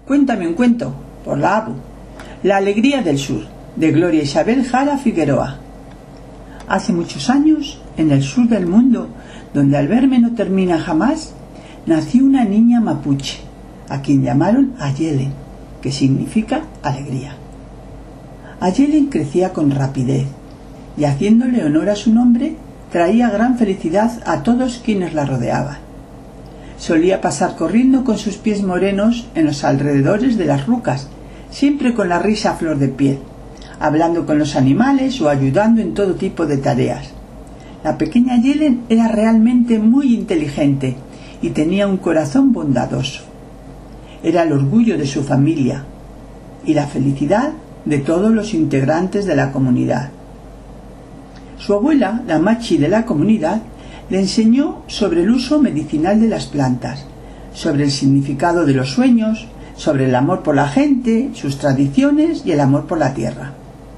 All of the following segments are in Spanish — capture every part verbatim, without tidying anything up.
Cuéntame un cuento, por la A B U. La alegría del sur, de Gloria Isabel Jara Figueroa. Hace muchos años, en el sur del mundo, donde al verme no termina jamás, nació una niña mapuche, a quien llamaron Ayelen, que significa alegría. Ayelen crecía con rapidez, y haciéndole honor a su nombre, traía gran felicidad a todos quienes la rodeaban. Solía pasar corriendo con sus pies morenos en los alrededores de las rucas, siempre con la risa a flor de piel, hablando con los animales o ayudando en todo tipo de tareas. La pequeña Ayelen era realmente muy inteligente y tenía un corazón bondadoso. Era el orgullo de su familia y la felicidad de todos los integrantes de la comunidad. Su abuela, la machi de la comunidad, le enseñó sobre el uso medicinal de las plantas, sobre el significado de los sueños, sobre el amor por la gente, sus tradiciones y el amor por la tierra.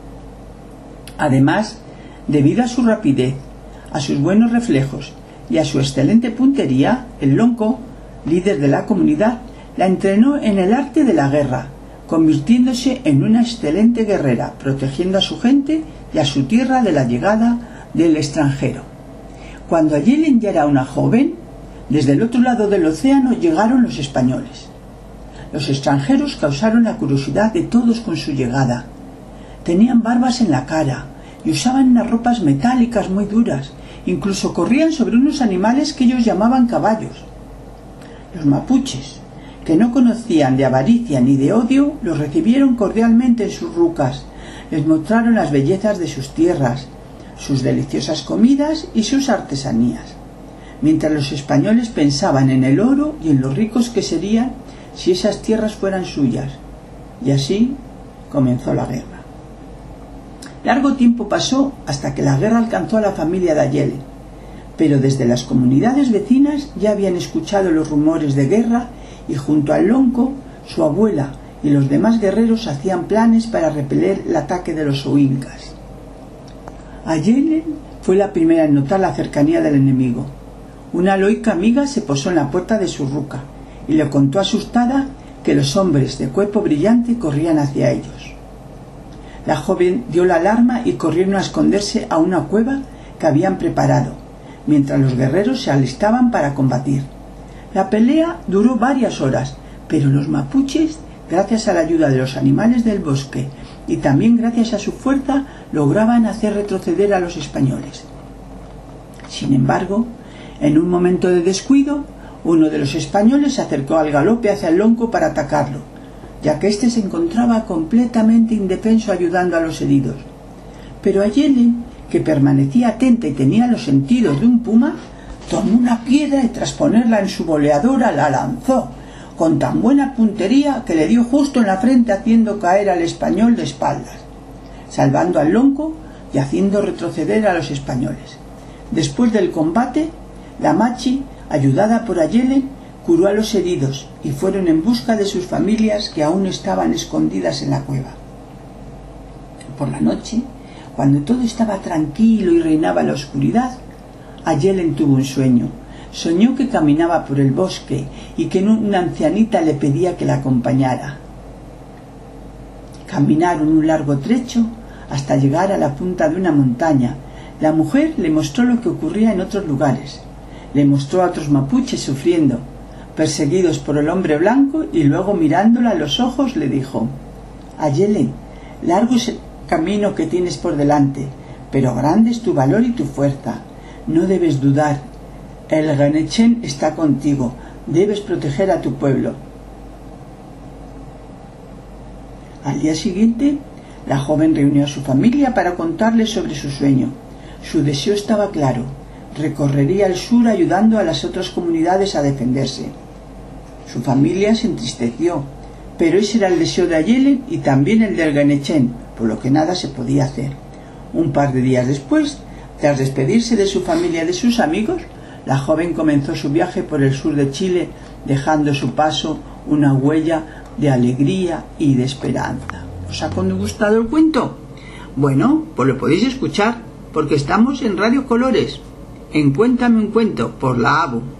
Además, debido a su rapidez, a sus buenos reflejos y a su excelente puntería, el lonco, líder de la comunidad, la entrenó en el arte de la guerra, convirtiéndose en una excelente guerrera, protegiendo a su gente y a su tierra de la llegada del extranjero. Cuando Ayelen ya era una joven, desde el otro lado del océano llegaron los españoles. Los extranjeros causaron la curiosidad de todos con su llegada. Tenían barbas en la cara y usaban unas ropas metálicas muy duras, incluso corrían sobre unos animales que ellos llamaban caballos. Los mapuches, que no conocían de avaricia ni de odio, los recibieron cordialmente en sus rucas, les mostraron las bellezas de sus tierras, sus deliciosas comidas y sus artesanías, mientras los españoles pensaban en el oro y en lo ricos que serían si esas tierras fueran suyas. Y así comenzó la guerra. Largo tiempo pasó hasta que la guerra alcanzó a la familia de Ayelen, pero desde las comunidades vecinas ya habían escuchado los rumores de guerra y junto al lonco, su abuela y los demás guerreros hacían planes para repeler el ataque de los oincas. Ayelen fue la primera en notar la cercanía del enemigo. Una loica amiga se posó en la puerta de su ruca y le contó asustada que los hombres de cuerpo brillante corrían hacia ellos. La joven dio la alarma y corrieron a esconderse a una cueva que habían preparado, mientras los guerreros se alistaban para combatir. La pelea duró varias horas, pero los mapuches, gracias a la ayuda de los animales del bosque y también gracias a su fuerza, lograban hacer retroceder a los españoles. Sin embargo, en un momento de descuido, uno de los españoles se acercó al galope hacia el lonco para atacarlo, ya que éste se encontraba completamente indefenso ayudando a los heridos. Pero Ayelen, que permanecía atenta y tenía los sentidos de un puma, tomó una piedra y tras ponerla en su boleadora la lanzó, con tan buena puntería que le dio justo en la frente haciendo caer al español de espaldas, salvando al lonco y haciendo retroceder a los españoles. Después del combate, la machi, ayudada por Ayelen, curó a los heridos y fueron en busca de sus familias que aún estaban escondidas en la cueva. Por la noche, cuando todo estaba tranquilo y reinaba la oscuridad, Ayelen tuvo un sueño. Soñó que caminaba por el bosque y que una ancianita le pedía que la acompañara. Caminaron un largo trecho hasta llegar a la punta de una montaña. La mujer le mostró lo que ocurría en otros lugares. Le mostró a otros mapuches sufriendo, perseguidos por el hombre blanco, y luego mirándola a los ojos le dijo: Ayelen, largo es el camino que tienes por delante, pero grande es tu valor y tu fuerza. No debes dudar. El Ganechen está contigo. Debes proteger a tu pueblo. Al día siguiente, la joven reunió a su familia para contarles sobre su sueño. Su deseo estaba claro. Recorrería el sur ayudando a las otras comunidades a defenderse. Su familia se entristeció, pero ese era el deseo de Ayelen y también el del Ganechen, por lo que nada se podía hacer. Un par de días después, tras despedirse de su familia y de sus amigos, la joven comenzó su viaje por el sur de Chile, dejando a su paso una huella de alegría y de esperanza. ¿Os ha gustado el cuento? Bueno, pues lo podéis escuchar, porque estamos en Radio Colores, en Cuéntame un cuento, por la A B U.